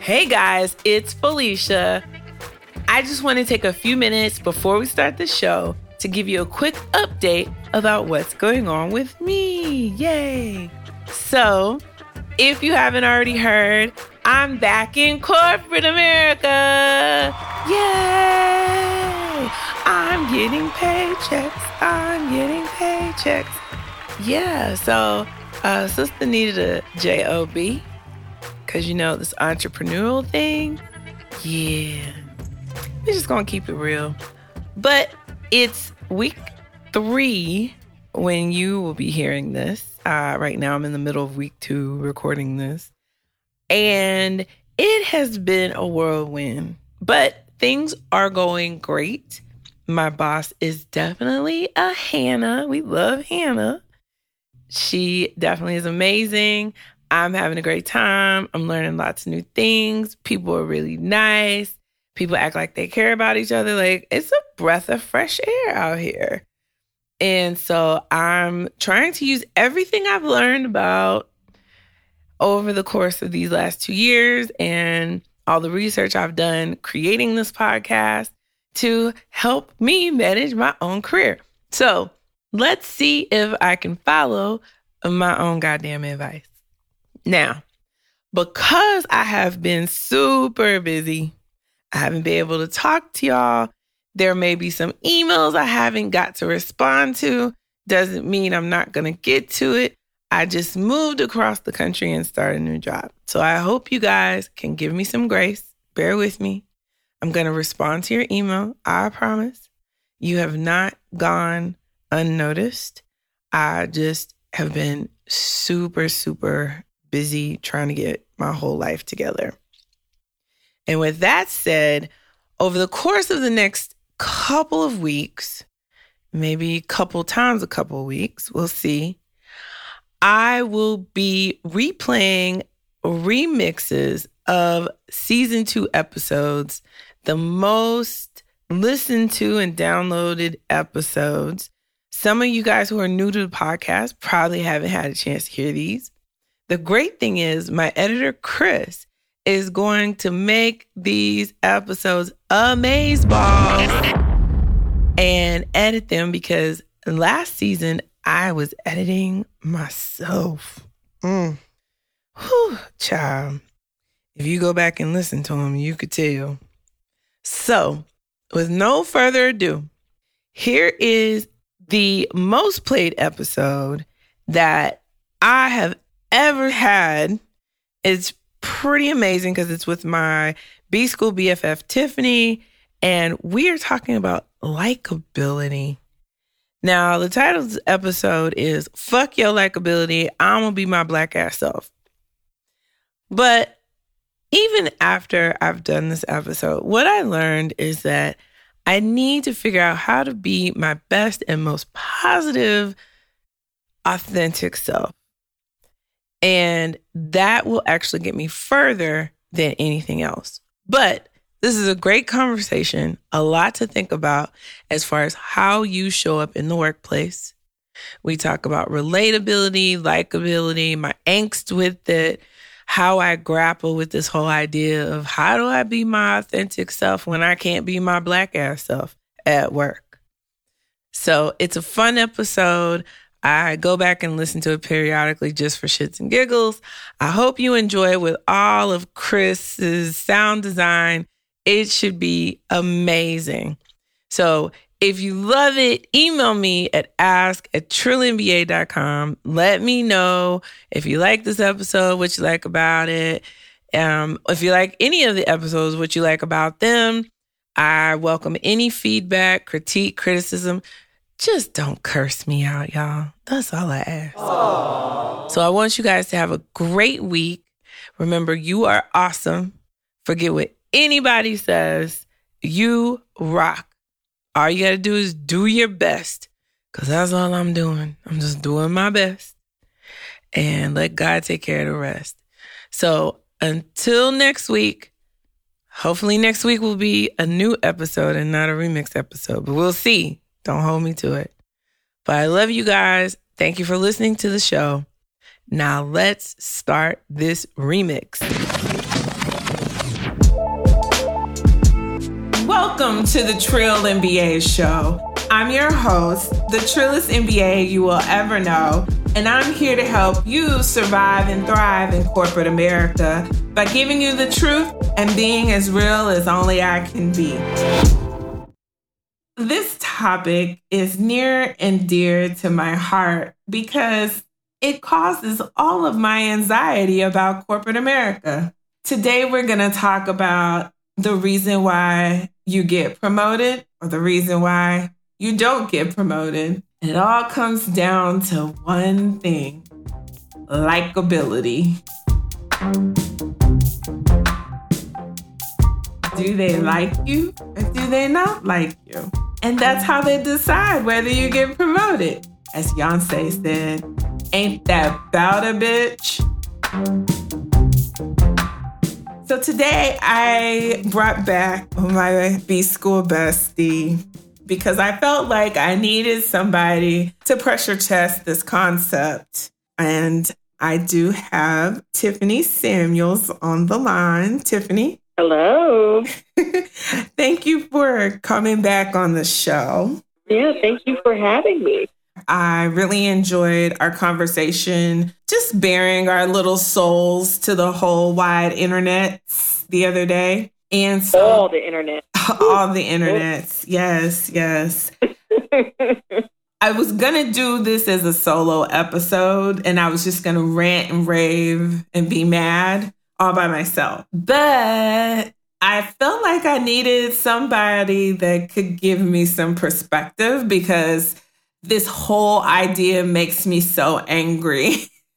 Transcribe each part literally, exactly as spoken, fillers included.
Hey guys, it's Felicia. I just want to take a few minutes before we start the show to give you a quick update about what's going on with me. Yay! So, if you haven't already heard, I'm back in corporate America. Yay! I'm getting paychecks. I'm getting paychecks. Yeah, so uh, sister needed a job because, you know, this entrepreneurial thing. Yeah. We're just going to keep it real. But it's week three when you will be hearing this. Uh, right now, I'm in the middle of week two recording this. And it has been a whirlwind. But things are going great. My boss is definitely a Hannah. We love Hannah. She definitely is amazing. I'm having a great time. I'm learning lots of new things. People are really nice. People act like they care about each other. Like, it's a breath of fresh air out here. And so I'm trying to use everything I've learned about over the course of these last two years and all the research I've done creating this podcast to help me manage my own career. So let's see if I can follow my own goddamn advice. Now, because I have been super busy, I haven't been able to talk to y'all. There may be some emails I haven't got to respond to. Doesn't mean I'm not going to get to it. I just moved across the country and started a new job. So I hope you guys can give me some grace. Bear with me. I'm going to respond to your email. I promise. You have not gone unnoticed. I just have been super, super busy trying to get my whole life together. And with that said, over the course of the next couple of weeks, maybe a couple times a couple of weeks, we'll see, I will be replaying remixes of season two episodes, the most listened to and downloaded episodes. Some of you guys who are new to the podcast probably haven't had a chance to hear these. The great thing is my editor, Chris, is going to make these episodes amazeballs and edit them because last season I was editing myself. Mm. Whew, child. If you go back and listen to them, you could tell. So, with no further ado, here is the most played episode that I have ever had. It's pretty amazing because it's with my B-School B F F, Tiffany, and we are talking about likability. Now, the title of the episode is Fuck Your Likability, I'm Gonna Be My Black Ass Self. But even after I've done this episode, what I learned is that I need to figure out how to be my best and most positive, authentic self. And that will actually get me further than anything else. But this is a great conversation, a lot to think about as far as how you show up in the workplace. We talk about relatability, likability, my angst with it, how I grapple with this whole idea of how do I be my authentic self when I can't be my black ass self at work. So it's a fun episode. I go back and listen to it periodically just for shits and giggles. I hope you enjoy it with all of Chris's sound design. It should be amazing. So if you love it, email me at ask at trillion b a dot com. Let me know if you like this episode, what you like about it. Um, if you like any of the episodes, what you like about them. I welcome any feedback, critique, criticism. Just don't curse me out, y'all. That's all I ask. Aww. So I want you guys to have a great week. Remember, you are awesome. Forget what anybody says. You rock. All you got to do is do your best, because that's all I'm doing. I'm just doing my best. And let God take care of the rest. So until next week, hopefully next week will be a new episode and not a remix episode. But we'll see. Don't hold me to it. But I love you guys. Thank you for listening to the show. Now let's start this remix. Welcome to the Trill M B A Show. I'm your host, the trillest M B A you will ever know, and I'm here to help you survive and thrive in corporate America by giving you the truth and being as real as only I can be. This topic is near and dear to my heart because it causes all of my anxiety about corporate America. Today, we're going to talk about the reason why you get promoted or the reason why you don't get promoted. And it all comes down to one thing: likability. Do they like you or do they not like you? And that's how they decide whether you get promoted. As Beyonce said, ain't that 'bout a bitch? So today I brought back my B-School bestie because I felt like I needed somebody to pressure test this concept. And I do have Tiffany Samuels on the line. Tiffany. Hello. Thank you for coming back on the show. Yeah, thank you for having me. I really enjoyed our conversation, just bearing our little souls to the whole wide internet the other day. And so, all the internet. All the internets. Yes, yes. I was going to do this as a solo episode, and I was just going to rant and rave and be mad all by myself. But I felt like I needed somebody that could give me some perspective because this whole idea makes me so angry.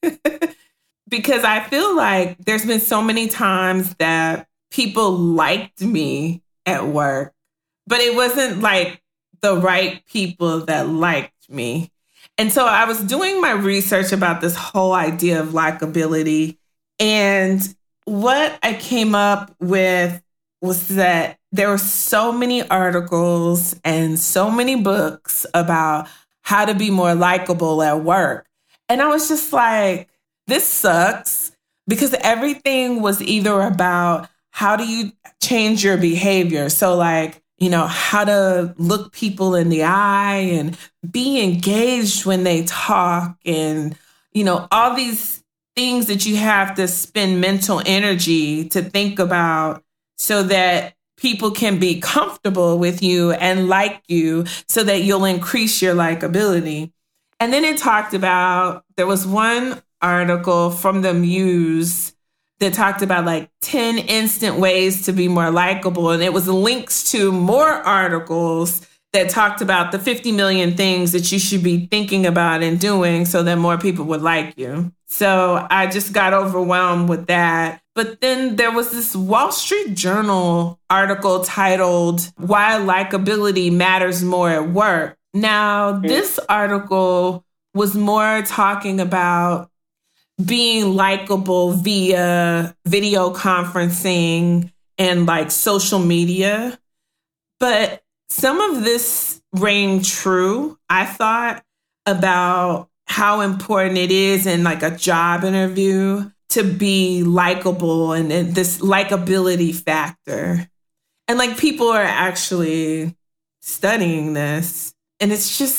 Because I feel like there's been so many times that people liked me at work, but it wasn't like the right people that liked me. And so I was doing my research about this whole idea of likability. And what I came up with was that there were so many articles and so many books about how to be more likable at work. And I was just like, this sucks, because everything was either about how do you change your behavior? So like, you know, how to look people in the eye and be engaged when they talk and, you know, all these things that you have to spend mental energy to think about so that people can be comfortable with you and like you so that you'll increase your likability. And then it talked about, there was one article from the Muse that talked about like ten instant ways to be more likable. And it was links to more articles that talked about the fifty million things that you should be thinking about and doing so that more people would like you. So I just got overwhelmed with that. But then there was this Wall Street Journal article titled Why Likability Matters More at Work. Now, this article was more talking about being likable via video conferencing and like social media. But some of this rang true, I thought, about how important it is in like a job interview to be likable and, and this likability factor. And like people are actually studying this. And it's just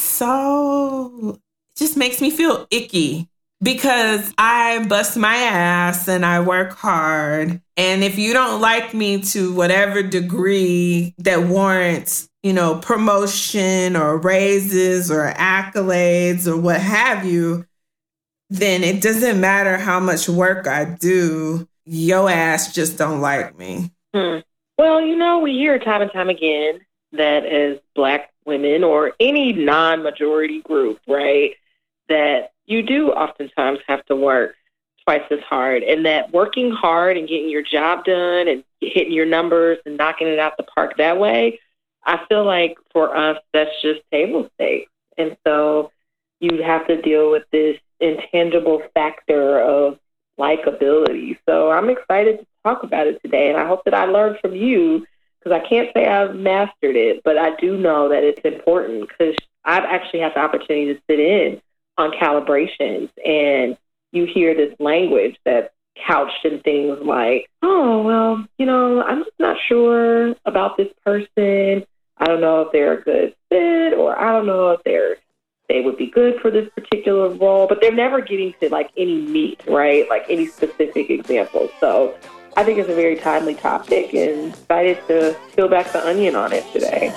so, it just makes me feel icky because I bust my ass and I work hard. And if you don't like me to whatever degree that warrants, you know, promotion or raises or accolades or what have you, then it doesn't matter how much work I do. Your ass just don't like me. Hmm. Well, you know, we hear time and time again that as Black women or any non-majority group, right, that you do oftentimes have to work twice as hard, and that working hard and getting your job done and hitting your numbers and knocking it out the park that way, I feel like for us, that's just table stakes. And so you have to deal with this intangible factor of likability. So I'm excited to talk about it today, and I hope that I learned from you, because I can't say I've mastered it, but I do know that it's important because I've actually had the opportunity to sit in on calibrations, and you hear this language that couched in things like, oh, well, you know, I'm just not sure about this person. I don't know if they're a good fit, or I don't know if they're they would be good for this particular role, but they're never getting to like any meat, right? Like any specific examples. So I think it's a very timely topic, and excited to peel back the onion on it today.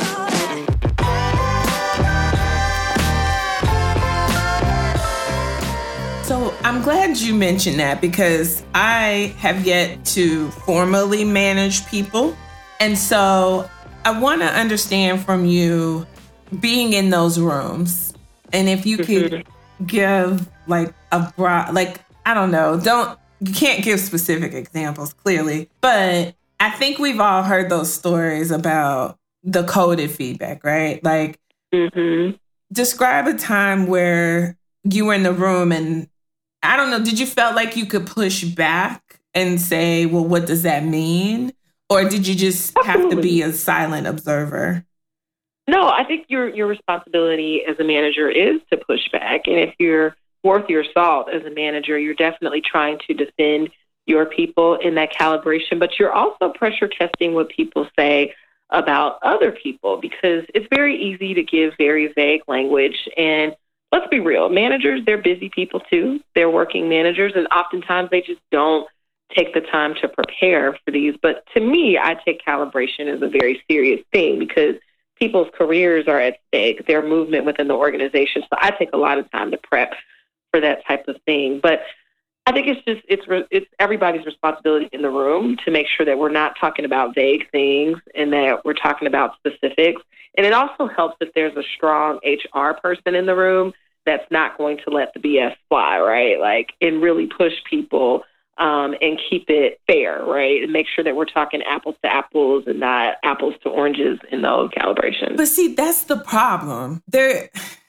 So I'm glad you mentioned that, because I have yet to formally manage people. And so I want to understand from you, being in those rooms, and if you could mm-hmm. give like a broad, like, I don't know, don't, you can't give specific examples clearly, but I think we've all heard those stories about the coded feedback, right? Like, mm-hmm. describe a time where you were in the room and, I don't know, did you felt like you could push back and say, well, what does that mean? Or did you just have to be a silent observer? No, I think your your responsibility as a manager is to push back. And if you're worth your salt as a manager, you're definitely trying to defend your people in that calibration. But you're also pressure testing what people say about other people, because it's very easy to give very vague language. And let's be real, managers, they're busy people too. They're working managers, and oftentimes they just don't take the time to prepare for these. But to me, I take calibration as a very serious thing, because people's careers are at stake, their movement within the organization. So I take a lot of time to prep for that type of thing. But I think it's just, it's it's everybody's responsibility in the room to make sure that we're not talking about vague things and that we're talking about specifics. And it also helps if there's a strong H R person in the room that's not going to let the B S fly, right? Like, and really push people Um, and keep it fair, right? And make sure that we're talking apples to apples and not apples to oranges in those calibrations. But see, that's the problem. There.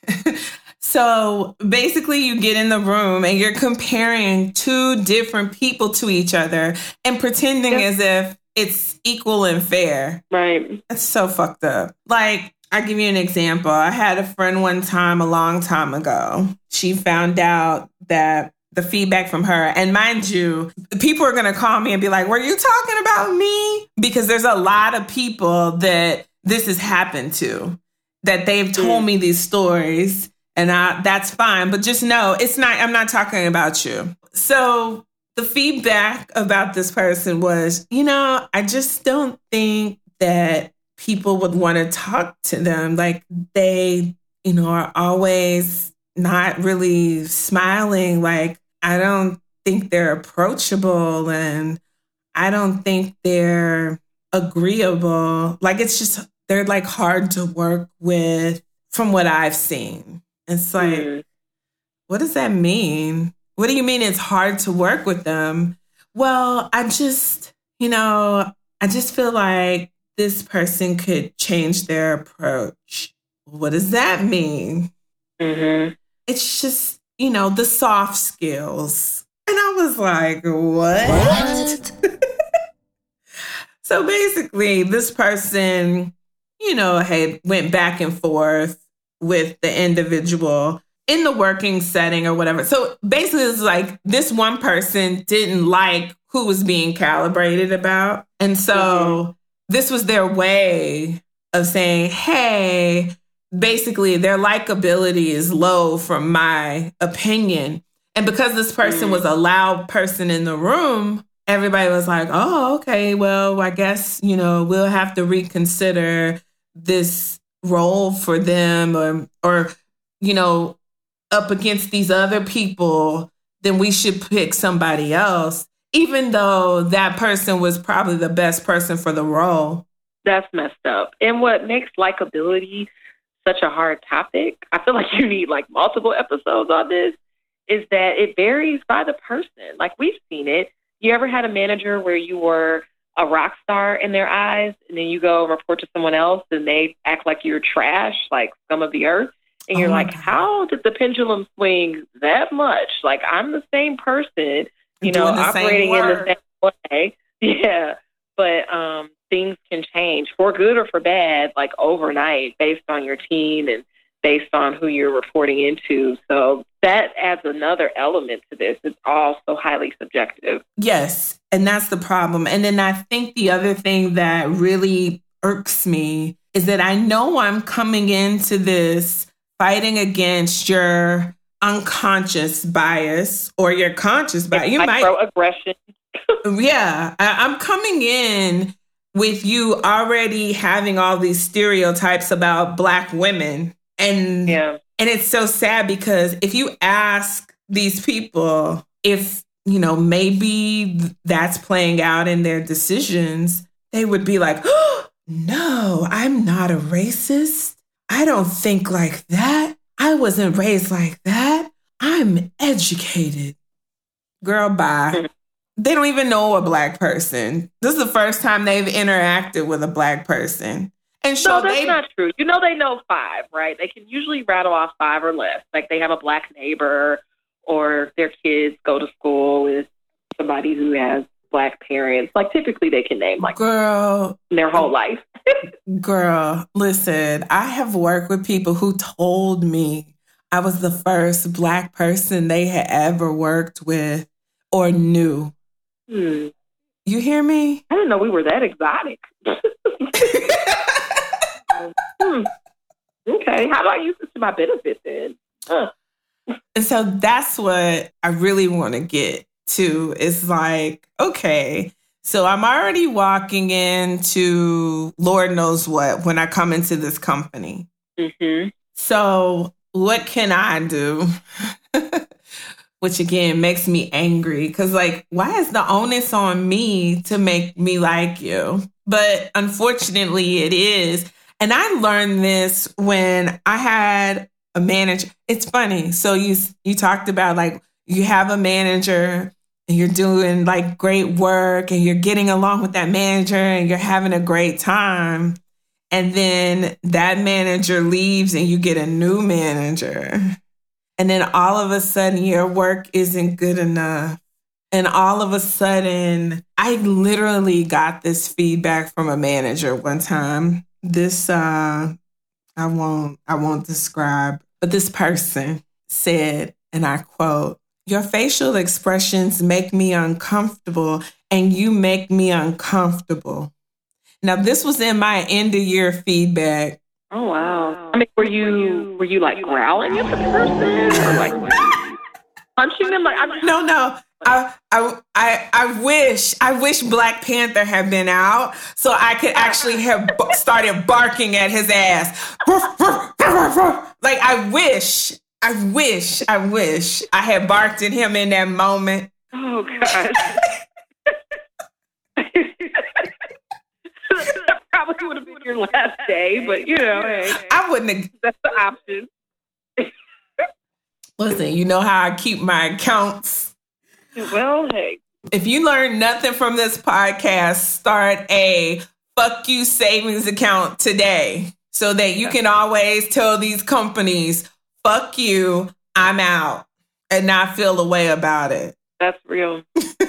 So basically you get in the room and you're comparing two different people to each other and pretending yep. as if it's equal and fair. Right. That's so fucked up. Like, I'll give you an example. I had a friend one time, a long time ago. She found out that the feedback from her, and mind you, people are going to call me and be like, were you talking about me? Because there's a lot of people that this has happened to, that they've told me these stories, and I, that's fine. But just know, it's not, I'm not talking about you. So the feedback about this person was, you know, I just don't think that people would want to talk to them. Like, they, you know, are always not really smiling. Like, I don't think they're approachable, and I don't think they're agreeable. Like, it's just, they're like hard to work with from what I've seen. It's like, mm. what does that mean? What do you mean it's hard to work with them? Well, I just, you know, I just feel like this person could change their approach. What does that mean? Mm-hmm. It's just, you know, the soft skills. And I was like, what? What? So basically, this person, you know, had went back and forth with the individual in the working setting or whatever. So basically, it's like this one person didn't like who was being calibrated about. And so mm-hmm. this was their way of saying, hey, basically, their likability is low from my opinion. And because this person was a loud person in the room, everybody was like, oh, okay, well, I guess, you know, we'll have to reconsider this role for them, or, or, you know, up against these other people, then we should pick somebody else, even though that person was probably the best person for the role. That's messed up. And what makes likability such a hard topic, I feel like you need like multiple episodes on this, is that it varies by the person. Like, we've seen it. You ever had a manager where you were a rock star in their eyes, and then you go report to someone else and they act like you're trash, like scum of the earth? And you're oh like, God. How did the pendulum swing that much? Like, I'm the same person, you know, operating in the same way. Yeah. But um, things can change for good or for bad, like overnight, based on your team and based on who you're reporting into. So that adds another element to this. It's all so highly subjective. Yes, and that's the problem. And then I think the other thing that really irks me is that I know I'm coming into this fighting against your unconscious bias or your conscious bias. You might microaggression. Yeah, I, I'm coming in with you already having all these stereotypes about Black women. And yeah. and it's so sad because if you ask these people if, you know, maybe that's playing out in their decisions, they would be like, oh, no, I'm not a racist. I don't think like that. I wasn't raised like that. I'm educated. Girl, bye. Mm-hmm. They don't even know a Black person. This is the first time they've interacted with a Black person. And so no, that's they, not true. You know, they know five, right? They can usually rattle off five or less. Like they have a Black neighbor or their kids go to school with somebody who has Black parents. Like typically they can name like girl their whole life. Girl, listen, I have worked with people who told me I was the first Black person they had ever worked with or knew. Hmm. You hear me? I didn't know we were that exotic. hmm. Okay, how do I use this to my benefit then? Huh. And so that's what I really want to get to is like, okay, so I'm already walking into Lord knows what when I come into this company. Mm-hmm. So what can I do? Which again makes me angry because like, why is the onus on me to make me like you? But unfortunately it is. And I learned this when I had a manager. It's funny. So you you talked about like you have a manager and you're doing like great work and you're getting along with that manager and you're having a great time. And then that manager leaves and you get a new manager. And then all of a sudden your work isn't good enough. And all of a sudden, I literally got this feedback from a manager one time. This, uh, I won't, I won't describe, but this person said, and I quote, "Your facial expressions make me uncomfortable and you make me uncomfortable." Now, this was in my end of year feedback. Oh, wow. I mean, were you, were you like growling at the person or like punching them? Like, I'm no, no. I, I, I, I wish, I wish Black Panther had been out so I could actually have b- started barking at his ass. Like, I wish, I wish, I wish I had barked at him in that moment. Oh, God. That probably would have been your last day, but, you know, hey, I wouldn't have. That's the option. Listen, you know how I keep my accounts. Well, hey. If you learn nothing from this podcast, start a fuck you savings account today so that you can always tell these companies, fuck you, I'm out, and not feel a way about it. That's real.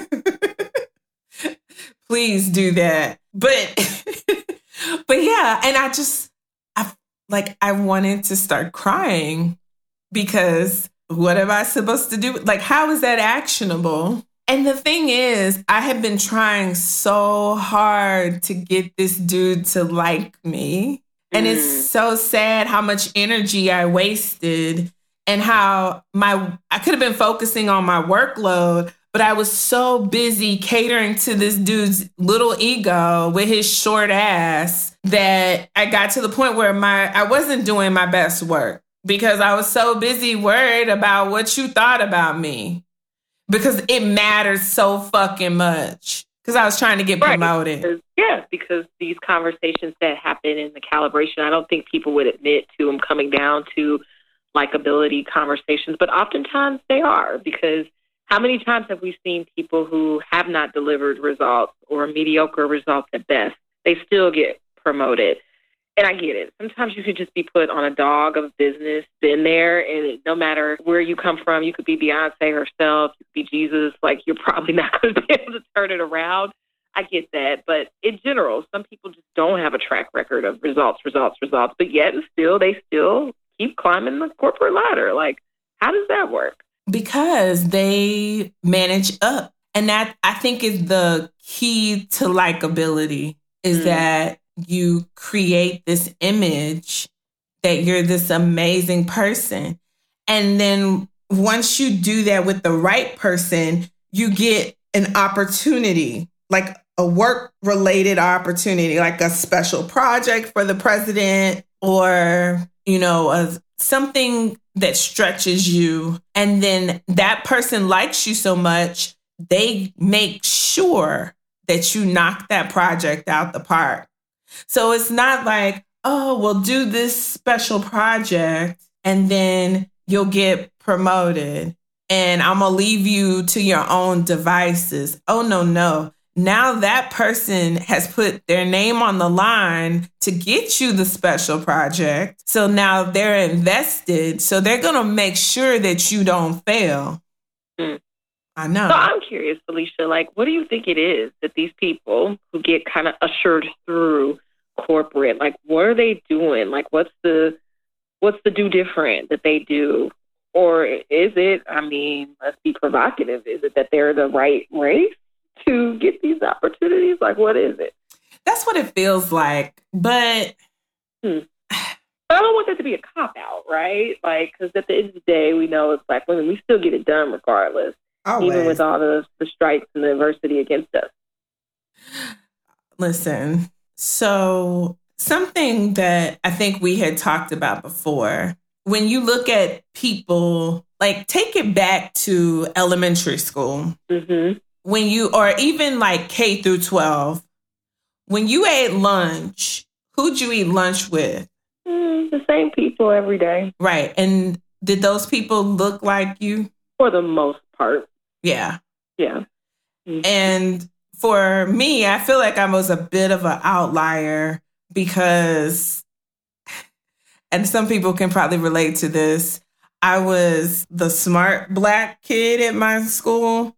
Please do that. But, but yeah, and I just, I like, I wanted to start crying because what am I supposed to do? Like, how is that actionable? And the thing is, I have been trying so hard to get this dude to like me. And mm. it's so sad how much energy I wasted and how my, I could have been focusing on my workload, but I was so busy catering to this dude's little ego with his short ass that I got to the point where my, I wasn't doing my best work. Because I was so busy worried about what you thought about me. Because it matters so fucking much. Because I was trying to get promoted. Right. Because, yeah, because these conversations that happen in the calibration, I don't think people would admit to them coming down to likability conversations. But oftentimes they are. Because how many times have we seen people who have not delivered results or mediocre results at best? They still get promoted. And I get it. Sometimes you could just be put on a dog of business, been there, and it, no matter where you come from, you could be Beyonce herself, you could be Jesus, like you're probably not going to be able to turn it around. I get that. But in general, some people just don't have a track record of results, results, results, but yet still, they still keep climbing the corporate ladder. Like, how does that work? Because they manage up. And that, I think, is the key to likability, is mm. that you create this image that you're this amazing person. And then once you do that with the right person, you get an opportunity, like a work-related opportunity, like a special project for the president, or, you know, a, something that stretches you. And then that person likes you so much, they make sure that you knock that project out the park. So it's not like, oh, we'll do this special project and then you'll get promoted and I'm going to leave you to your own devices. Oh, no, no. Now that person has put their name on the line to get you the special project. So now they're invested. So they're going to make sure that you don't fail. Mm. I know. So I'm curious, Felicia, like, what do you think it is that these people who get kind of ushered through corporate, like, what are they doing? Like, what's the, what's the do different that they do? Or is it, I mean, let's be provocative. Is it that they're the right race to get these opportunities? Like, what is it? That's what it feels like. But hmm. I don't want that to be a cop-out, right? Like, because at the end of the day, we know as Black women, we still get it done regardless. Always. Even with all the, the strikes and the adversity against us. Listen, so something that I think we had talked about before, when you look at people, like, take it back to elementary school. Mm-hmm. When you, or even like K through twelve, when you ate lunch, who'd you eat lunch with? Mm, the same people every day. Right. And did those people look like you? For the most part. Yeah. Yeah. Mm-hmm. And for me, I feel like I was a bit of an outlier because, and some people can probably relate to this, I was the smart Black kid at my school.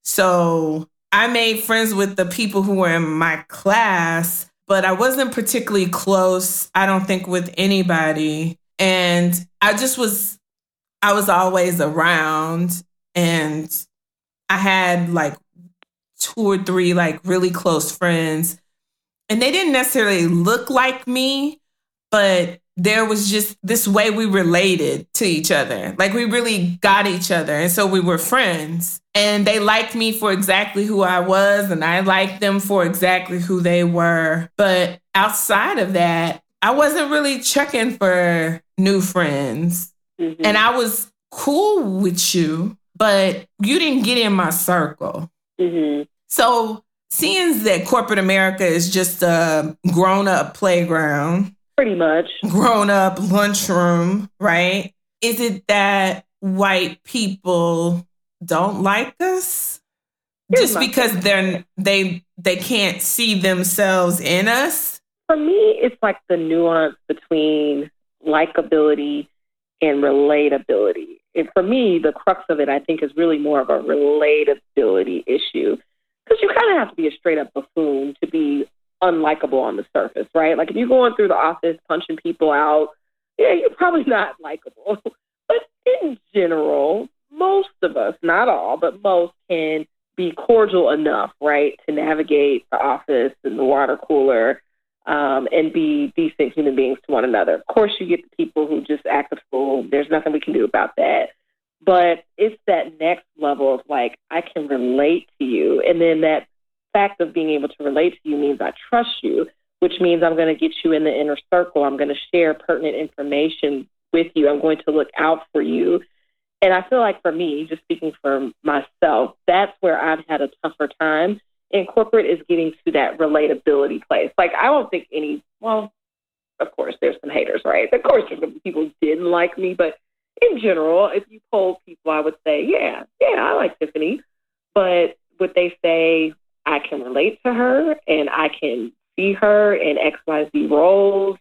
So I made friends with the people who were in my class, but I wasn't particularly close, I don't think, with anybody. And I just was, I was always around, and I had like two or three like really close friends, and they didn't necessarily look like me, but there was just this way we related to each other. Like, we really got each other. And so we were friends, and they liked me for exactly who I was, and I liked them for exactly who they were. But outside of that, I wasn't really checking for new friends. Mm-hmm. And I was cool with you, but you didn't get in my circle. Mm-hmm. So seeing that corporate America is just a grown-up playground, pretty much grown-up lunchroom, right? Is it that white people don't like us Here's just because thing. they're they they can't see themselves in us? For me, it's like the nuance between likability and relatability. And for me, the crux of it, I think, is really more of a relatability issue, because you kind of have to be a straight-up buffoon to be unlikable on the surface, right? Like, if you're going through the office punching people out, yeah, you're probably not likable. But in general, most of us, not all, but most, can be cordial enough, right, to navigate the office and the water cooler um, and be decent human beings to one another. Of course, you get the people who just act a fool. There's nothing we can do about that. But it's that next level of, like, I can relate to you. And then that fact of being able to relate to you means I trust you, which means I'm going to get you in the inner circle. I'm going to share pertinent information with you. I'm going to look out for you. And I feel like for me, just speaking for myself, that's where I've had a tougher time in corporate, is getting to that relatability place. Like, I don't think any, well, of course, there's some haters, right? Of course, people didn't like me, but in general, if you poll people, I would say, yeah, yeah, I like Tiffany. But would they say, I can relate to her and I can see her in X Y Z roles?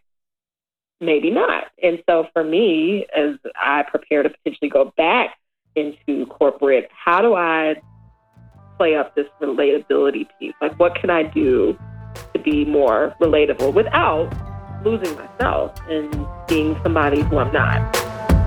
Maybe not. And so for me, as I prepare to potentially go back into corporate, how do I play up this relatability piece? Like, what can I do to be more relatable without losing myself? And being somebody who I'm not.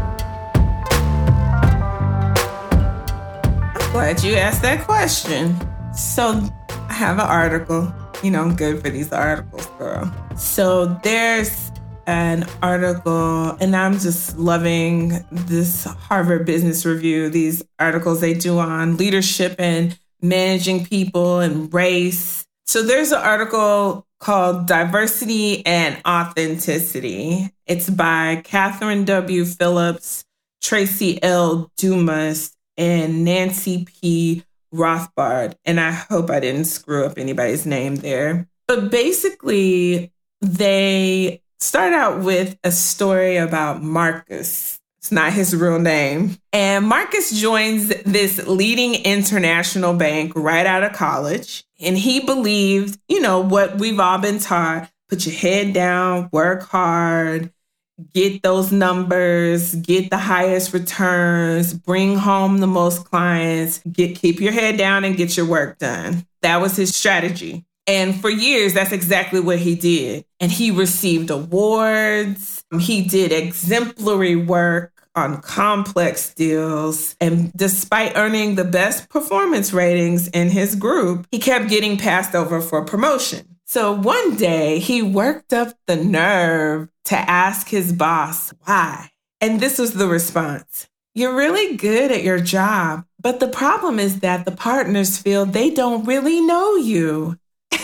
I'm glad you asked that question. So I have an article. You know, I'm good for these articles, girl. So there's an article, and I'm just loving this Harvard Business Review, these articles they do on leadership and managing people and race. So there's an article called Diversity and Authenticity. It's by Catherine W. Phillips, Tracy L. Dumas, and Nancy P. Rothbard. And I hope I didn't screw up anybody's name there. But basically, they start out with a story about Marcus. It's not his real name. And Marcus joins this leading international bank right out of college. And he believed, you know, what we've all been taught, put your head down, work hard, get those numbers, get the highest returns, bring home the most clients, get keep your head down and get your work done. That was his strategy. And for years, that's exactly what he did. And he received awards. He did exemplary work on complex deals. And despite earning the best performance ratings in his group, he kept getting passed over for promotion. So one day, he worked up the nerve to ask his boss why. And this was the response. You're really good at your job, but the problem is that the partners feel they don't really know you.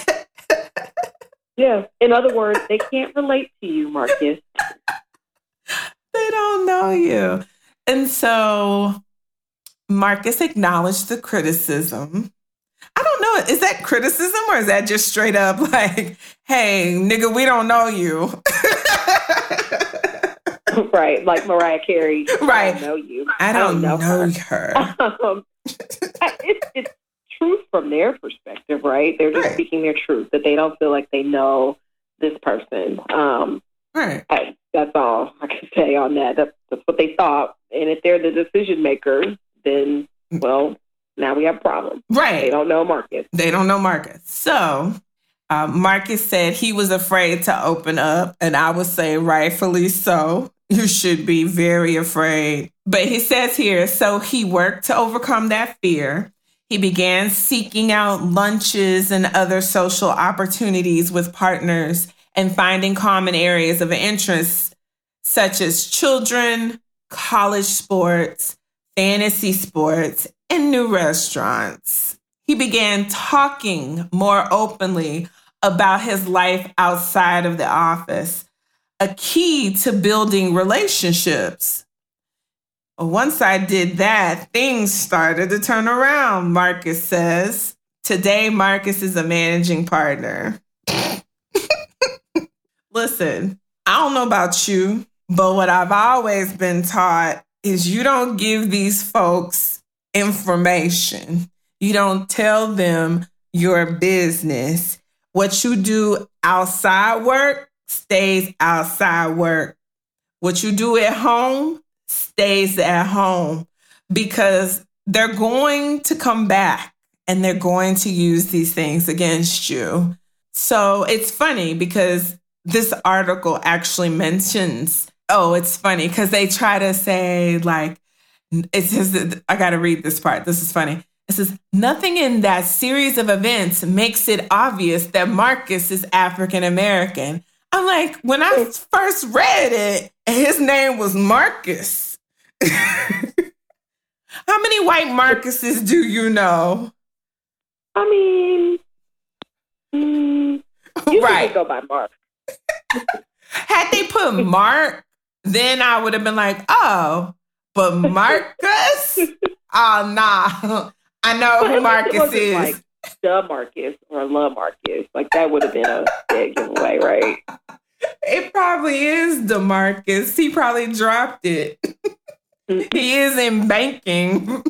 Yeah. In other words, they can't relate to you, Marcus. They don't know you. And so Marcus acknowledged the criticism. I don't know. Is that criticism or is that just straight up like, hey, nigga, we don't know you? Right. Like Mariah Carey. Right. I don't know you. I don't, I don't know, know her. her. um, it's, it's truth from their perspective, right? They're just right. speaking their truth, that they don't feel like they know this person. Um, right. I, that's all I can say on that. That's, that's what they thought. And if they're the decision makers, then, well, now we have a problem. Right. They don't know Marcus. They don't know Marcus. So um, Marcus said he was afraid to open up. And I would say rightfully so. You should be very afraid. But he says here, so he worked to overcome that fear. He began seeking out lunches and other social opportunities with partners and finding common areas of interest, such as children, college sports, fantasy sports, and new restaurants. He began talking more openly about his life outside of the office, a key to building relationships. Once I did that, things started to turn around, Marcus says. Today, Marcus is a managing partner. Listen, I don't know about you, but what I've always been taught is you don't give these folks information. You don't tell them your business. What you do outside work stays outside work. What you do at home stays at home, because they're going to come back and they're going to use these things against you. So it's funny because this article actually mentions, oh, it's funny because they try to say like, it says, I got to read this part. This is funny. It says, nothing in that series of events makes it obvious that Marcus is African-American. I'm like, when I first read it, his name was Marcus. How many white Marcuses do you know? I mean, mm, you right. could go by Mark. Had they put Mark, then I would have been like, oh, but Marcus? Oh, nah. I know who Marcus is. Like the Marcus or La Marcus. Like that would have been a big giveaway, right? It probably is DeMarcus. He probably dropped it. He is in banking.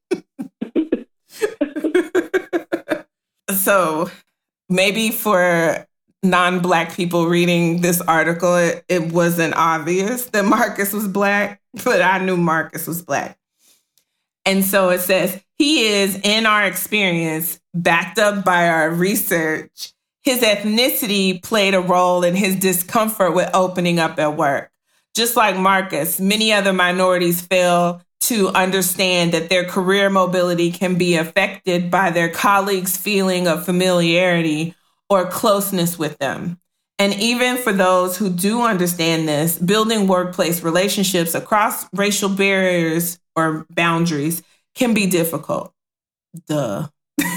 So maybe for non-Black people reading this article, it, it wasn't obvious that Marcus was Black, but I knew Marcus was Black. And so it says, he is, in our experience, backed up by our research, his ethnicity played a role in his discomfort with opening up at work. Just like Marcus, many other minorities fail to understand that their career mobility can be affected by their colleagues' feeling of familiarity or closeness with them. And even for those who do understand this, building workplace relationships across racial barriers or boundaries can be difficult. Duh.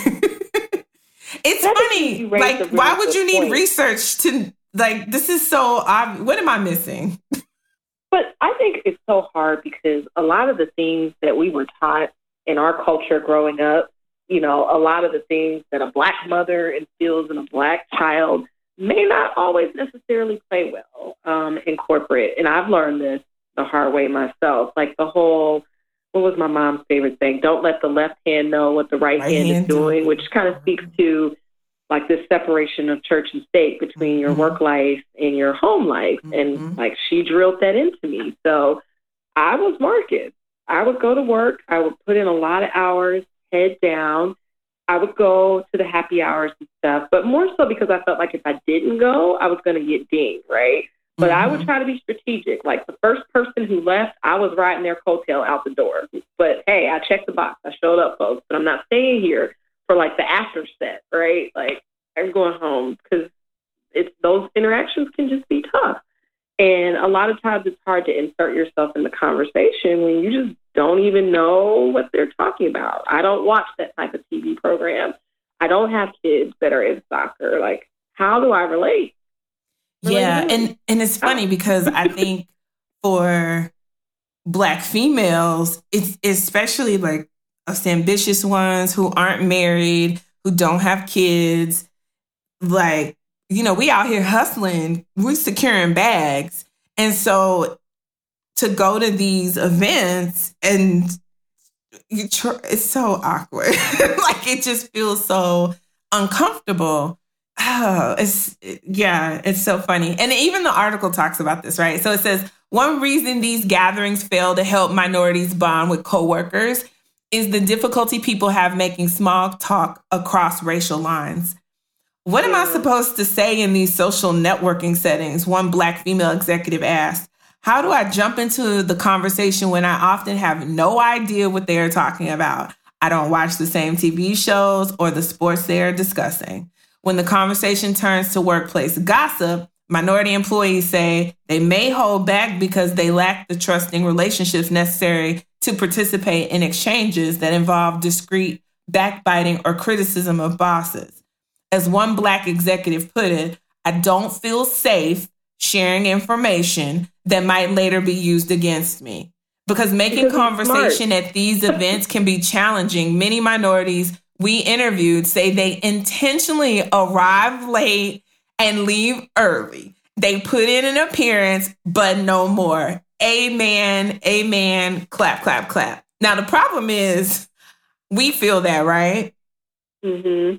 It's funny. Like, really why would you need point. research to, like, this is so obvious. What am I missing? But I think it's so hard because a lot of the things that we were taught in our culture growing up, you know, a lot of the things that a Black mother instills in a Black child may not always necessarily play well um, in corporate. And I've learned this the hard way myself. Like the whole, what was my mom's favorite thing? Don't let the left hand know what the right, right hand, hand is doing, which kind of speaks to like this separation of church and state between mm-hmm. your work life and your home life. Mm-hmm. And like she drilled that into me. So I was Marcus. I would go to work. I would put in a lot of hours, head down. I would go to the happy hours and stuff, but more so because I felt like if I didn't go, I was going to get dinged, right? But mm-hmm. I would try to be strategic. Like the first person who left, I was riding their coattail out the door. But hey, I checked the box. I showed up, folks, but I'm not staying here for like the after set, right? Like I'm going home because it's those interactions can just be tough. And a lot of times it's hard to insert yourself in the conversation when you just don't even know what they're talking about. I don't watch that type of T V program. I don't have kids that are in soccer. Like, how do I relate? relate yeah, and, and it's funny because I think for Black females, it's especially like us ambitious ones who aren't married, who don't have kids, like, you know, we out here hustling, we securing bags. And so to go to these events and you tr- it's so awkward. Like it just feels so uncomfortable. Oh, it's, yeah, it's so funny. And even the article talks about this, right? So it says, one reason these gatherings fail to help minorities bond with coworkers is the difficulty people have making small talk across racial lines. What am I supposed to say in these social networking settings? One Black female executive asked. How do I jump into the conversation when I often have no idea what they are talking about? I don't watch the same T V shows or the sports they are discussing. When the conversation turns to workplace gossip, minority employees say they may hold back because they lack the trusting relationships necessary to participate in exchanges that involve discreet backbiting or criticism of bosses. As one Black executive put it, I don't feel safe sharing information that might later be used against me. Because making because conversation at these events can be challenging. Many minorities we interviewed say they intentionally arrive late and leave early. They put in an appearance, but no more. Amen, amen, clap, clap, clap. Now, the problem is we feel that, right? Mm-hmm.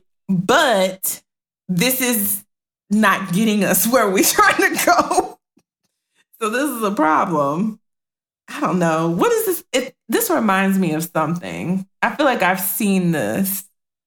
But this is not getting us where we're trying to go. So this is a problem. I don't know. What is this? It, this reminds me of something. I feel like I've seen this.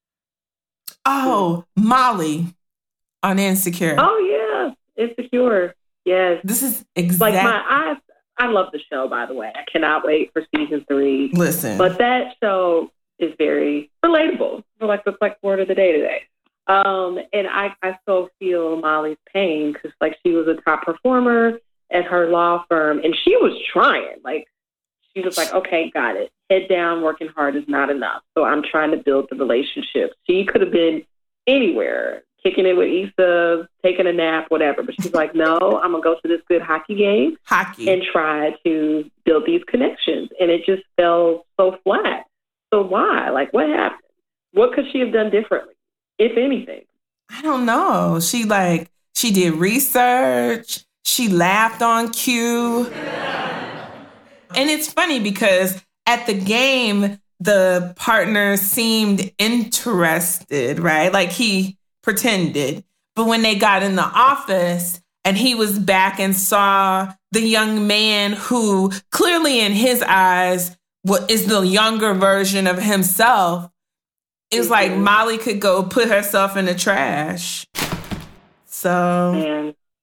Oh, Molly on Insecure. Oh, yeah. Insecure. Yes. This is exactly. Like my, I, I love the show, by the way. I cannot wait for season three. Listen. But that show is very relatable. I feel like the like word of the day today. Um, and I, I so feel Molly's pain because like she was a top performer at her law firm and she was trying. Like she was like, okay, got it. Head down, working hard is not enough. So I'm trying to build the relationship. She could have been anywhere, kicking it with Issa, taking a nap, whatever. But she's like, no, I'm going to go to this good hockey game hockey. and try to build these connections. And it just fell so flat. So why? Like, what happened? What could she have done differently, if anything? I don't know. She like, she did research. She laughed on cue. And it's funny because at the game, the partner seemed interested, right? Like he pretended. But when they got in the office and he was back and saw the young man who clearly in his eyes what is the younger version of himself, it was like Molly could go put herself in the trash. So Man.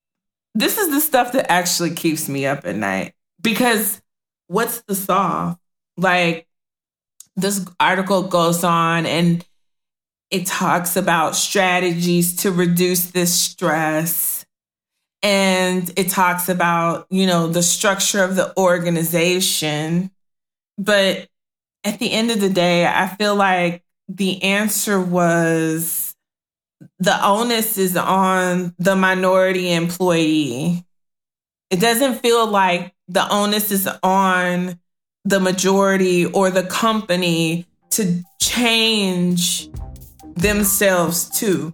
this is the stuff that actually keeps me up at night. Because what's the solve? Like, this article goes on and it talks about strategies to reduce this stress. And it talks about, you know, the structure of the organization. But at the end of the day, I feel like the answer was the onus is on the minority employee. It doesn't feel like the onus is on the majority or the company to change themselves too.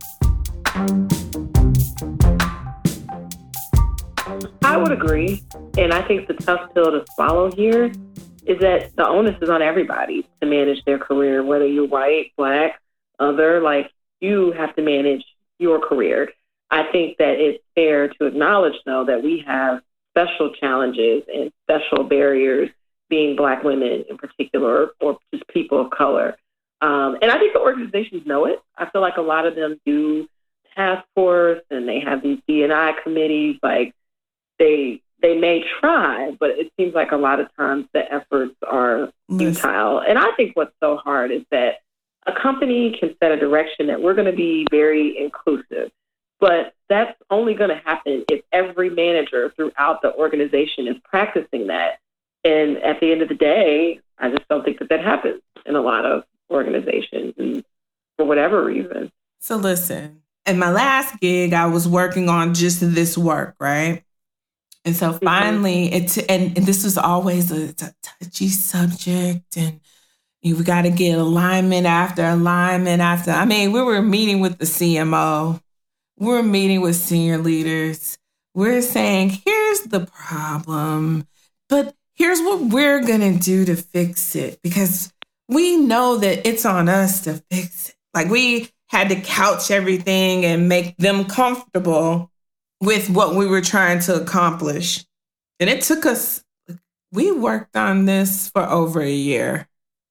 I would agree. And I think the tough pill to swallow here is that the onus is on everybody to manage their career, whether you're white, black, other, like you have to manage your career. I think that it's fair to acknowledge, though, that we have special challenges and special barriers being Black women in particular, or just people of color. Um, and I think the organizations know it. I feel like a lot of them do task force and they have these D and I committees. Like they they may try, but it seems like a lot of times the efforts are futile. And I think what's so hard is that a company can set a direction that we're going to be very inclusive, but that's only going to happen if every manager throughout the organization is practicing that. And at the end of the day, I just don't think that that happens in a lot of organizations, and for whatever reason. So listen, at my last gig, I was working on just this work, right? And so finally, mm-hmm. it and, and this was always a, a touchy subject, and you got to get alignment after alignment after. I mean, we were meeting with the C M O. We were meeting with senior leaders. We're saying, here's the problem, but here's what we're going to do to fix it, because we know that it's on us to fix it. Like, we had to couch everything and make them comfortable with what we were trying to accomplish. And it took us, we worked on this for over a year.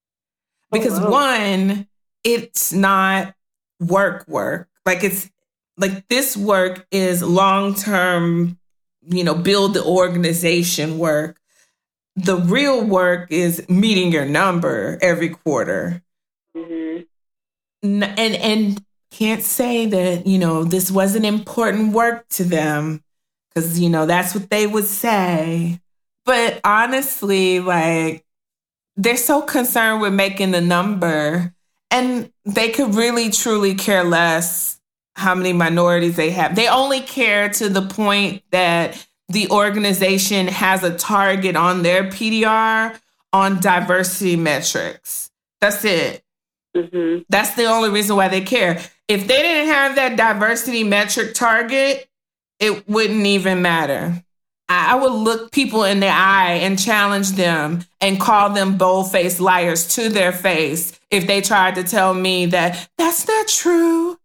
Because oh, wow. one, it's not work work. Like it's like this work is long-term, you know, build the organization work. The real work is meeting your number every quarter. Mm-hmm. And, and can't say that, you know, this wasn't important work to them, because, you know, that's what they would say. But honestly, like, they're so concerned with making the number, and they could really, truly care less how many minorities they have. They only care to the point that the organization has a target on their P D R on diversity metrics. That's it. Mm-hmm. That's the only reason why they care. If they didn't have that diversity metric target, it wouldn't even matter. I would look people in the eye and challenge them and call them bold-faced liars to their face if they tried to tell me that that's not true.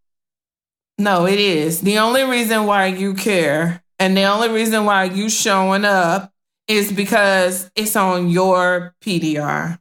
No, it is. The only reason why you care and the only reason why you showing up is because it's on your P D R.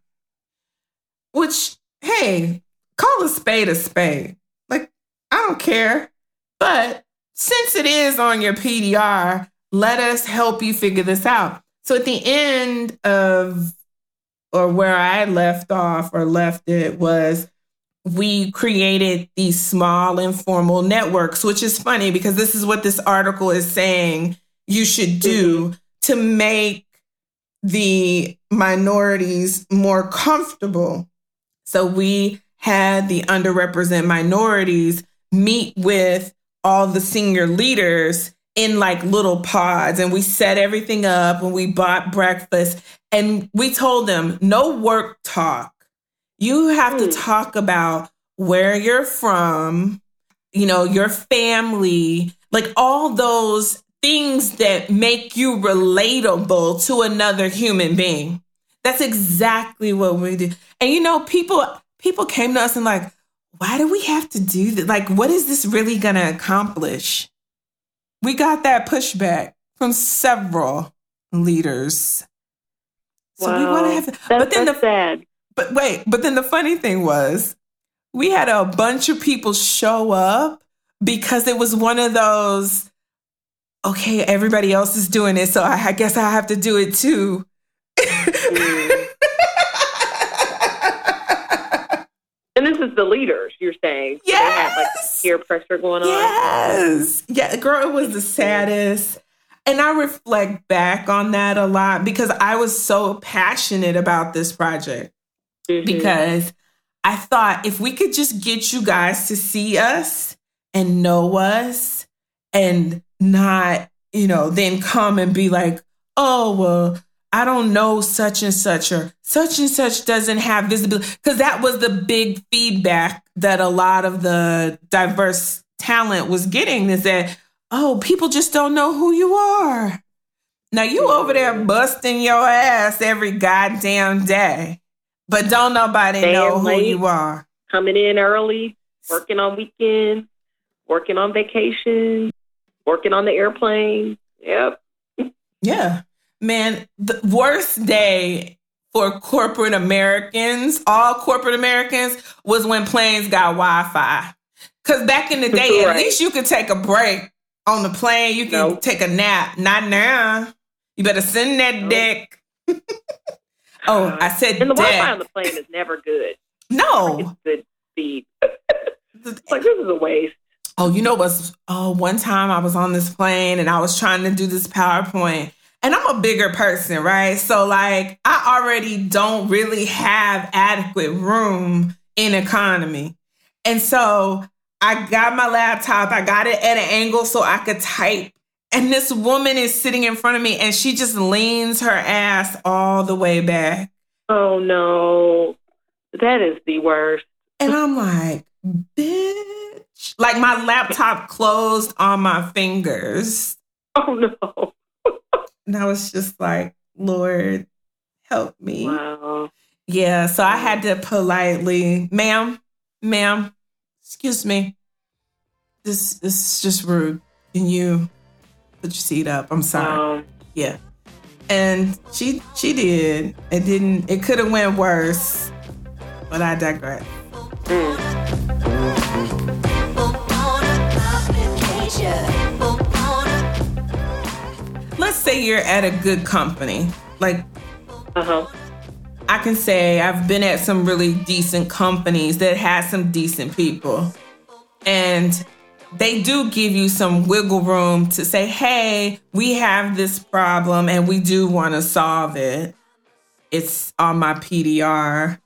Which, hey, call a spade a spade. Like, I don't care. But since it is on your P D R, let us help you figure this out. So at the end of, or where I left off or left it, was we created these small informal networks, which is funny because this is what this article is saying you should do to make the minorities more comfortable. So we had the underrepresented minorities meet with all the senior leaders in like little pods, and we set everything up and we bought breakfast, and we told them no work talk. You have mm. to talk about where you're from, you know, your family, like all those things that make you relatable to another human being. That's exactly what we do. And, you know, people, people came to us and like, why do we have to do that? Like, what is this really going to accomplish? We got that pushback from several leaders. So wow. we want to have to, that's, but then that's the, sad. But wait, but then the funny thing was we had a bunch of people show up because it was one of those okay, everybody else is doing it, so I, I guess I have to do it too. Mm. And this is the leaders, you're saying. Yes. They have like peer pressure going on. Yes. Yeah, girl, it was the saddest. And I reflect back on that a lot because I was so passionate about this project. Mm-hmm. Because I thought if we could just get you guys to see us and know us and not, you know, then come and be like, oh, well, I don't know such and such or such and such doesn't have visibility. Because that was the big feedback that a lot of the diverse talent was getting is that, oh, people just don't know who you are. Now you over there busting your ass every goddamn day, but don't nobody Staying know who late, you are. Coming in early, working on weekends, working on vacation, working on the airplane. Yep. Yeah. Man, the worst day for corporate Americans, all corporate Americans, was when planes got Wi-Fi. Because back in the day, right. At least you could take a break on the plane. You can nope. take a nap. Not now. You better send that nope. dick. Oh, I said And the dick. Wi-Fi on the plane is never good. No. It's good speed. Like, this is a waste. Oh, you know what's... Oh, one time I was on this plane and I was trying to do this PowerPoint. And I'm a bigger person, right? So, like, I already don't really have adequate room in economy. And so I got my laptop. I got it at an angle so I could type. And this woman is sitting in front of me and she just leans her ass all the way back. Oh, no. That is the worst. And I'm like, bitch. Like, my laptop closed on my fingers. Oh, no. And I was just like, Lord, help me. Wow. Yeah, so I had to politely, ma'am, ma'am, excuse me. This, this is just rude. Can you put your seat up? I'm sorry. Um, yeah. And she she did. It didn't, it could have went worse, but I digress. Mm. Let's say you're at a good company. Like, uh-huh. I can say I've been at some really decent companies that have some decent people. And they do give you some wiggle room to say, hey, we have this problem and we do want to solve it. It's on my P D R.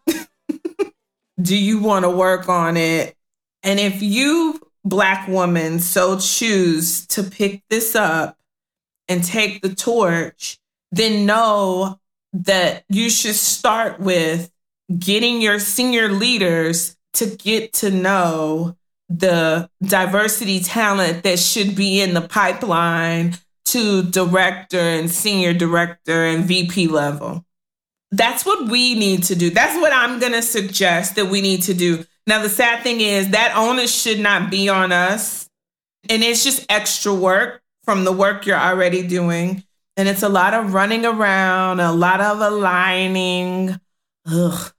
Do you want to work on it? And if you, Black woman, so choose to pick this up and take the torch, then know that you should start with getting your senior leaders to get to know the diversity talent that should be in the pipeline to director and senior director and V P level. That's what we need to do. That's what I'm going to suggest that we need to do. Now, the sad thing is that onus should not be on us. And it's just extra work from the work you're already doing. And it's a lot of running around, a lot of aligning. Ugh.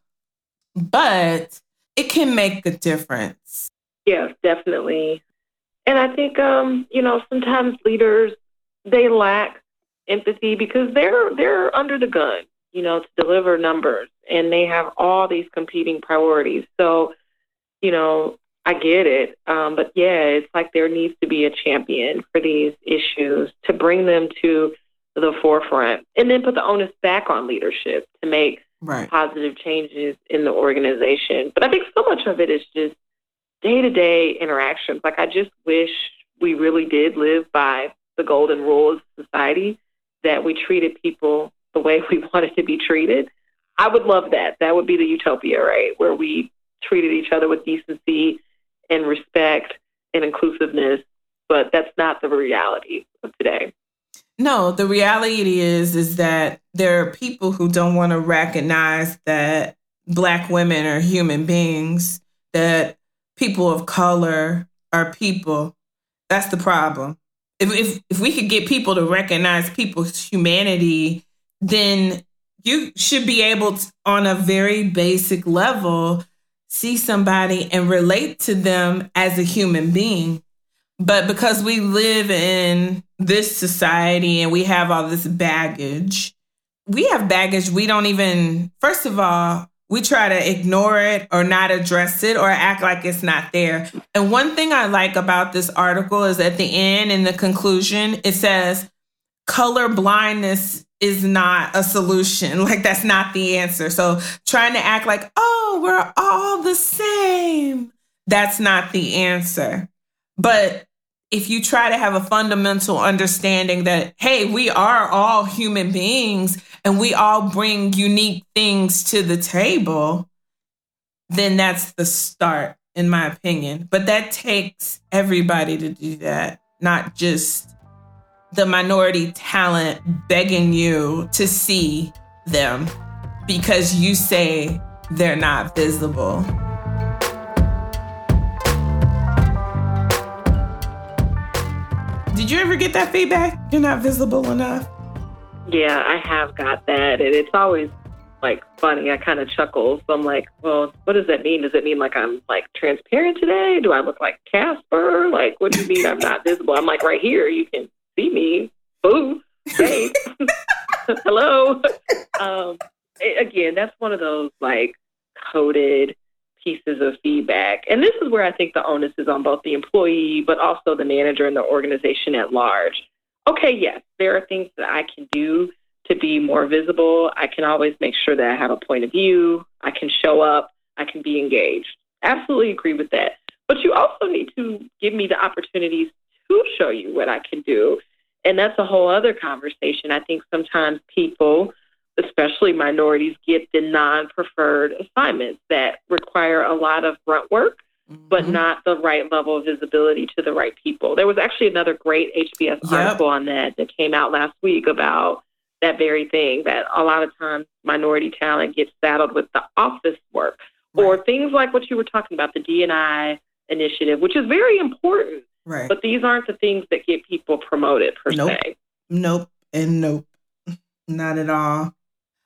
But it can make a difference. Yes, definitely. And I think, um, you know, sometimes leaders, they lack empathy because they're they're under the gun, you know, to deliver numbers. And they have all these competing priorities. So, you know, I get it. Um, but yeah, it's like there needs to be a champion for these issues to bring them to the forefront and then put the onus back on leadership to make right. positive changes in the organization. But I think so much of it is just day-to-day interactions. Like, I just wish we really did live by the golden rule of society, that we treated people the way we wanted to be treated. I would love that. That would be the utopia, right? Where we treated each other with decency and respect and inclusiveness, but that's not the reality of today. No, the reality is, is that there are people who don't want to recognize that Black women are human beings, that people of color are people. That's the problem. If, if, if we could get people to recognize people's humanity, then you should be able to, on a very basic level, see somebody and relate to them as a human being. But because we live in this society and we have all this baggage, we have baggage we don't even, first of all, we try to ignore it or not address it or act like it's not there. And one thing I like about this article is at the end, in the conclusion, it says color blindness is not a solution. Like, that's not the answer. So trying to act like, oh, we're all the same, that's not the answer. But if you try to have a fundamental understanding that, hey, we are all human beings and we all bring unique things to the table, then that's the start, in my opinion. But that takes everybody to do that, not just the minority talent begging you to see them because you say they're not visible. Did you ever get that feedback? You're not visible enough? Yeah, I have got that. And it's always like funny. I kind of chuckle. So I'm like, well, what does that mean? Does it mean like I'm like transparent today? Do I look like Casper? Like, what do you mean I'm not visible? I'm like, right here, you can see me. Ooh, hey, hello. Um, it, again, that's one of those like coded pieces of feedback. And this is where I think the onus is on both the employee, but also the manager and the organization at large. Okay, yes, there are things that I can do to be more visible. I can always make sure that I have a point of view. I can show up. I can be engaged. Absolutely agree with that. But you also need to give me the opportunities to show you what I can do. And that's a whole other conversation. I think sometimes people, especially minorities, get the non-preferred assignments that require a lot of grunt work, mm-hmm. but not the right level of visibility to the right people. There was actually another great H B S yep. article on that that came out last week about that very thing, that a lot of times minority talent gets saddled with the office work right. or things like what you were talking about, the D and I initiative, which is very important. Right. But these aren't the things that get people promoted per nope. se. Nope. And nope. Not at all.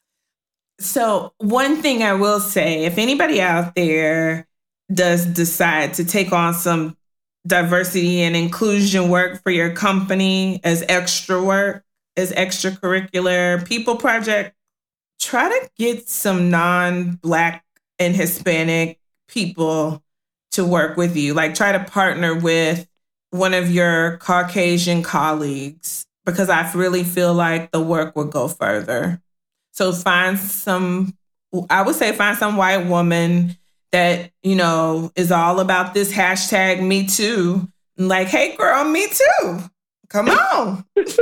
So one thing I will say, if anybody out there does decide to take on some diversity and inclusion work for your company as extra work, as extracurricular people project, try to get some non-Black and Hispanic people to work with you. Like, try to partner with one of your Caucasian colleagues, because I really feel like the work would go further. So find some, I would say find some white woman that, you know, is all about this hashtag Me Too. Like, hey, girl, me too. Come on.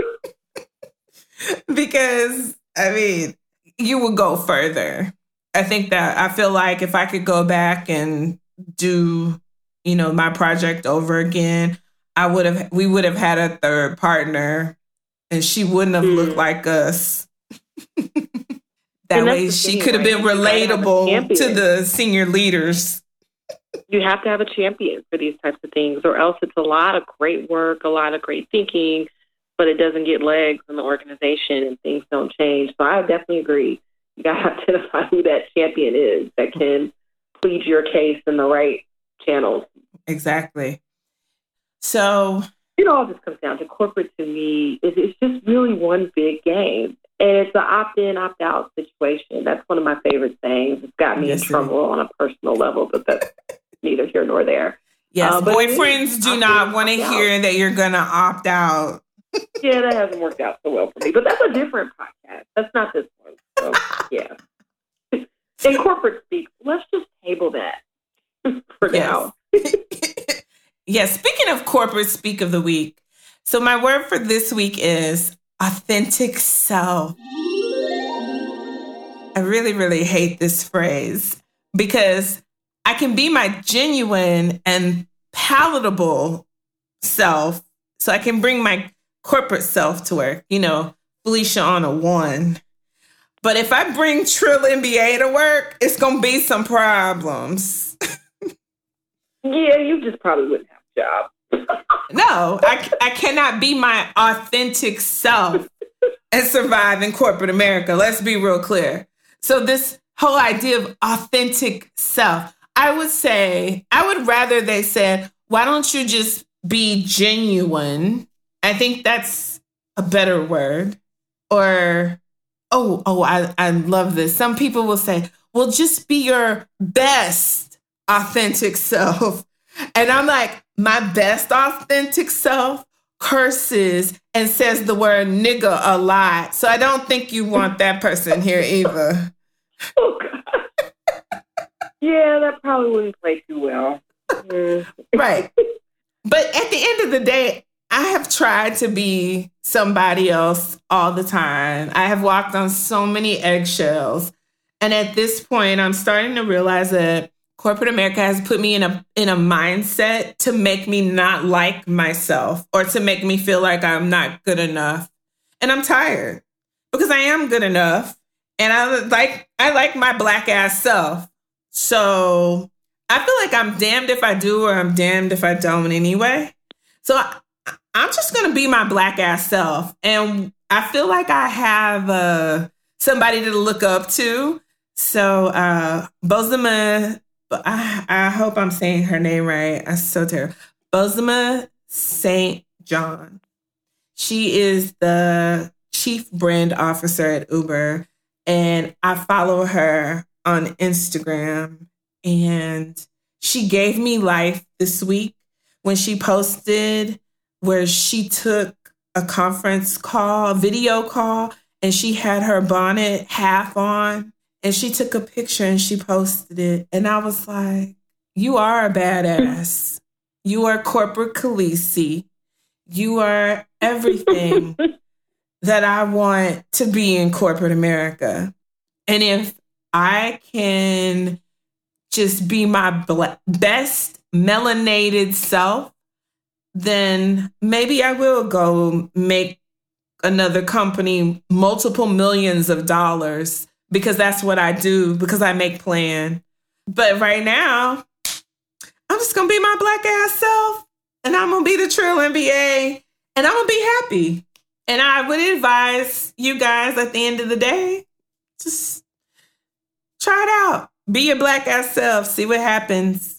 Because, I mean, you would go further. I think that I feel like if I could go back and do, you know, my project over again, I would have, we would have had a third partner and she wouldn't have mm. looked like us. That way she thing, could have right? been relatable have to the senior leaders. You have to have a champion for these types of things, or else it's a lot of great work, a lot of great thinking, but it doesn't get legs in the organization and things don't change. So I definitely agree. You got to identify who that champion is that can plead your case in the right channels. Exactly. So it all just comes down to corporate. To me, it's just really one big game. And it's an opt-in, opt-out situation. That's one of my favorite things. It's got me yes, in trouble on a personal level, but that's neither here nor there. Yes, uh, boyfriends do not want to hear that you're going to opt out. Yeah, that hasn't worked out so well for me. But that's a different podcast. That's not this one. So, yeah. In corporate speak, let's just table that for yes. now. Yes, speaking of corporate speak of the week, so my word for this week is authentic self. I really, really hate this phrase because I can be my genuine and palatable self. So I can bring my corporate self to work, you know, Felicia on a one. But if I bring Trill N B A to work, it's going to be some problems. Yeah, you just probably wouldn't have a job. No, I, I cannot be my authentic self and survive in corporate America. Let's be real clear. So this whole idea of authentic self, I would say, I would rather they said, why don't you just be genuine. I think that's a better word. Or, oh, oh, I, I love this. Some people will say, well, just be your best authentic self. And I'm like, my best authentic self curses and says the word nigga a lot. So I don't think you want that person here either. Oh, God. Yeah, that probably wouldn't play too well. Mm. Right. But at the end of the day, I have tried to be somebody else all the time. I have walked on so many eggshells. And at this point, I'm starting to realize that corporate America has put me in a in a mindset to make me not like myself or to make me feel like I'm not good enough. And I'm tired because I am good enough. And I like I like my Black ass self. So I feel like I'm damned if I do or I'm damned if I don't anyway. So I, I'm just going to be my Black ass self. And I feel like I have uh, somebody to look up to. So uh, Bozoma, I, I hope I'm saying her name right. I'm so terrible. Bozoma Saint John. She is the chief brand officer at Uber. And I follow her on Instagram. And she gave me life this week when she posted where she took a conference call, a video call, and she had her bonnet half on. And she took a picture and she posted it. And I was like, you are a badass. You are corporate Khaleesi. You are everything that I want to be in corporate America. And if I can just be my bla- best melanated self, then maybe I will go make another company multiple millions of dollars because that's what I do, because I make plan. But right now, I'm just going to be my Black ass self, and I'm going to be the Trill M B A, and I'm going to be happy. And I would advise you guys at the end of the day, just try it out. Be your Black ass self. See what happens.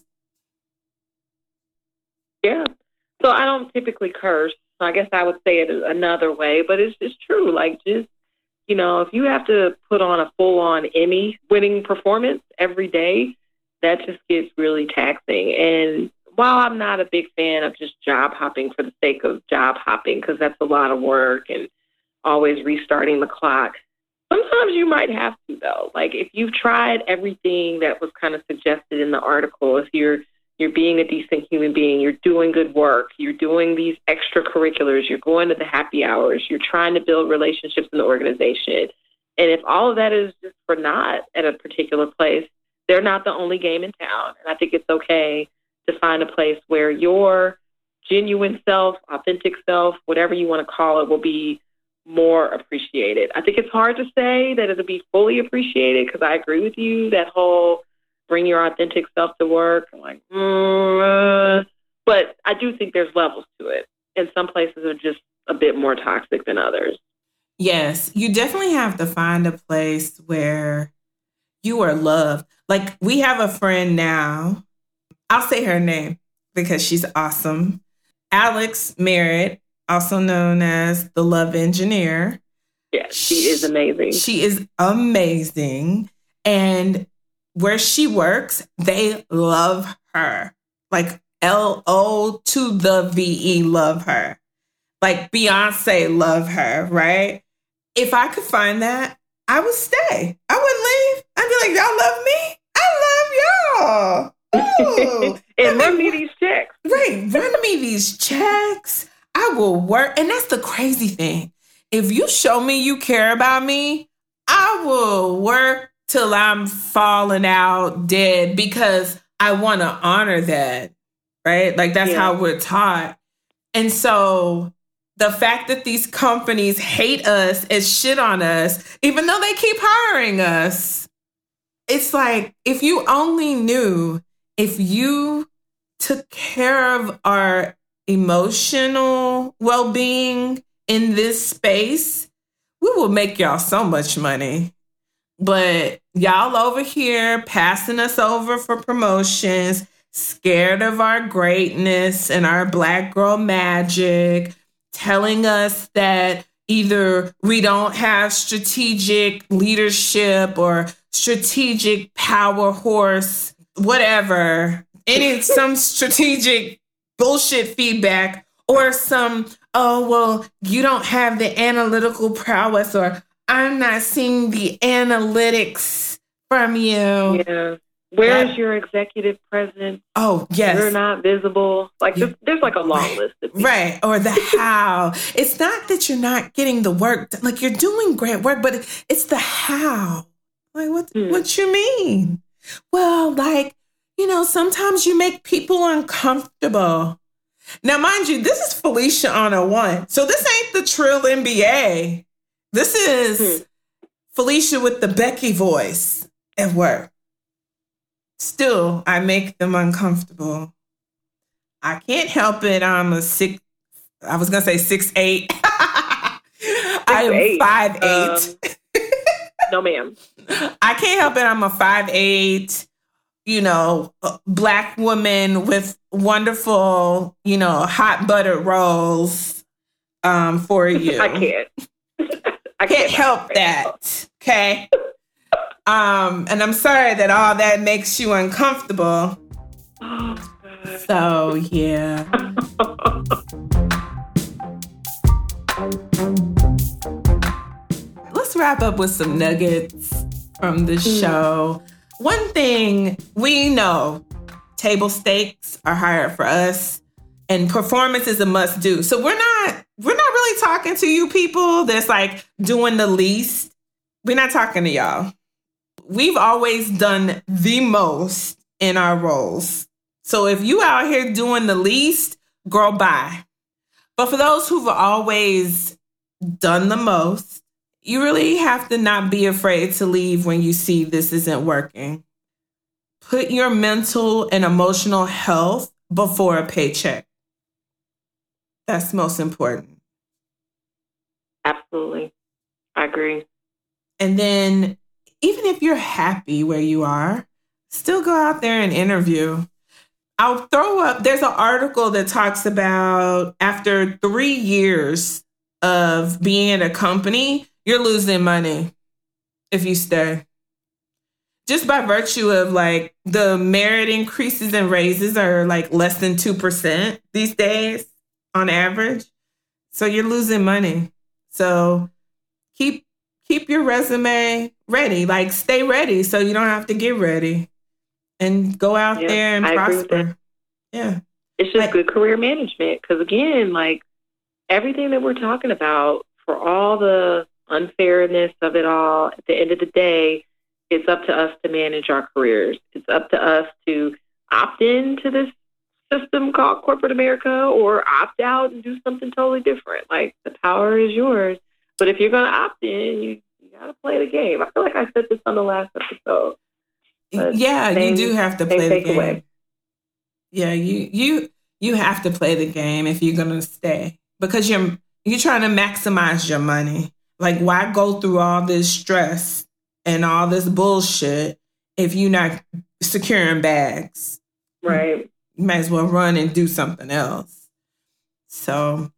Yeah. So I don't typically curse. I guess I would say it another way, but it's just true. Like, just, you know, if you have to put on a full-on Emmy-winning performance every day, that just gets really taxing. And while I'm not a big fan of just job hopping for the sake of job hopping, because that's a lot of work and always restarting the clock, sometimes you might have to, though. Like, if you've tried everything that was kind of suggested in the article, if you're you're being a decent human being, you're doing good work, you're doing these extracurriculars, you're going to the happy hours, you're trying to build relationships in the organization. And if all of that is just for naught at a particular place, they're not the only game in town. And I think it's okay to find a place where your genuine self, authentic self, whatever you want to call it, will be more appreciated. I think it's hard to say that it'll be fully appreciated because I agree with you, that whole bring your authentic self to work. I'm like, mm, uh, but I do think there's levels to it. And some places are just a bit more toxic than others. Yes, you definitely have to find a place where you are loved. Like, we have a friend now. I'll say her name because she's awesome. Alex Merritt, also known as the Love Engineer. Yeah, she is amazing. She is amazing. And where she works, they love her. Like L O to the V E love her. Like Beyonce love her, right? If I could find that, I would stay. I wouldn't leave. I'd be like, y'all love me? I love y'all. Ooh. And run me these checks. Right. Run me these checks. I will work. And that's the crazy thing. If you show me you care about me, I will work till I'm falling out dead because I want to honor that. Right. Like, that's yeah. how we're taught. And so the fact that these companies hate us and shit on us, even though they keep hiring us, it's like, if you only knew, if you took care of our emotional well-being in this space, we will make y'all so much money. But y'all over here passing us over for promotions, scared of our greatness and our Black girl magic, telling us that either we don't have strategic leadership or strategic power horse, whatever, any some strategic bullshit feedback, or some, oh, well, you don't have the analytical prowess, or I'm not seeing the analytics from you. Yeah. Where is your executive presence? Oh, yes. You're not visible. Like, there's, there's like a long right. list of people. Right. Or the how. It's not that you're not getting the work. Like, you're doing great work, but it's the how. Like, what, hmm. what you mean? Well, like, you know, sometimes you make people uncomfortable. Now, mind you, this is Felicia on a one. So this ain't the Trill N B A. This is hmm. Felicia with the Becky voice at work. Still, I make them uncomfortable. I can't help it. I'm a six, I was going to say six, eight. I am eight. five, eight. Um, no, ma'am. I can't help it. I'm a five, eight, you know, Black woman with wonderful, you know, hot buttered rolls um, for you. I can't. I can't help that. Okay. Um, and I'm sorry that all that makes you uncomfortable. Oh, so, yeah. Let's wrap up with some nuggets from the show. One thing we know, table stakes are higher for us, and performance is a must do. So we're not, we're not really talking to you people that's like doing the least. We're not talking to y'all. We've always done the most in our roles. So if you out here doing the least, girl, bye. But for those who've always done the most, you really have to not be afraid to leave when you see this isn't working. Put your mental and emotional health before a paycheck. That's most important. Absolutely. I agree. And then even if you're happy where you are, still go out there and interview. I'll throw up, there's an article that talks about after three years of being in a company, you're losing money if you stay. Just by virtue of like the merit increases and raises are like less than two percent these days on average. So you're losing money. So keep keep your resume ready, like stay ready so you don't have to get ready and go out yeah, there and I prosper. Yeah. It's just like, good career management. Because again, like everything that we're talking about, for all the unfairness of it all, at the end of the day, it's up to us to manage our careers. It's up to us to opt into this system called corporate America or opt out and do something totally different. Like the power is yours. But if you're going to opt in, you, you got to play the game. I feel like I said this on the last episode. Yeah, same, you do have to play the game. Away. Yeah, you you you have to play the game if you're going to stay, because you're you're trying to maximize your money. Like, why go through all this stress and all this bullshit if you're not securing bags? Right. You might as well run and do something else. So,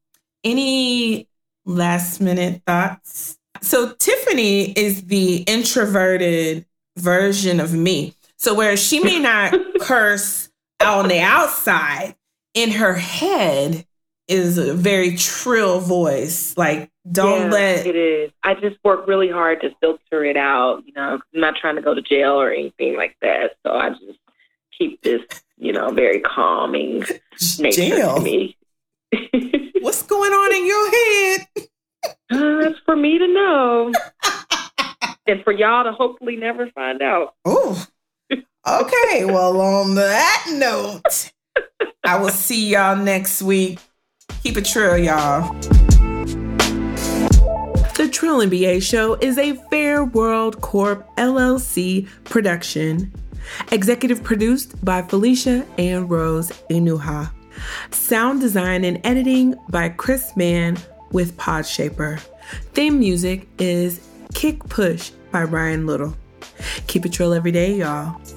any last minute thoughts? So Tiffany is the introverted version of me. So where she may not curse on the outside, in her head is a very trill voice. Like, don't yeah, let... it is. I just work really hard to filter it out, you know, 'cause I'm not trying to go to jail or anything like that. So I just keep this, you know, very calming nature jail. to me. What's going on in your head? Uh, that's for me to know. And for y'all to hopefully never find out. Oh, okay. Well, on that note, I will see y'all next week. Keep it trill, y'all. The Trill N B A Show is a Fair World Corp L L C production. Executive produced by Felicia and Rose Inuha. Sound design and editing by Chris Mann with Podshaper. Theme music is Kick Push by Ryan Little. Keep it trill every day, y'all.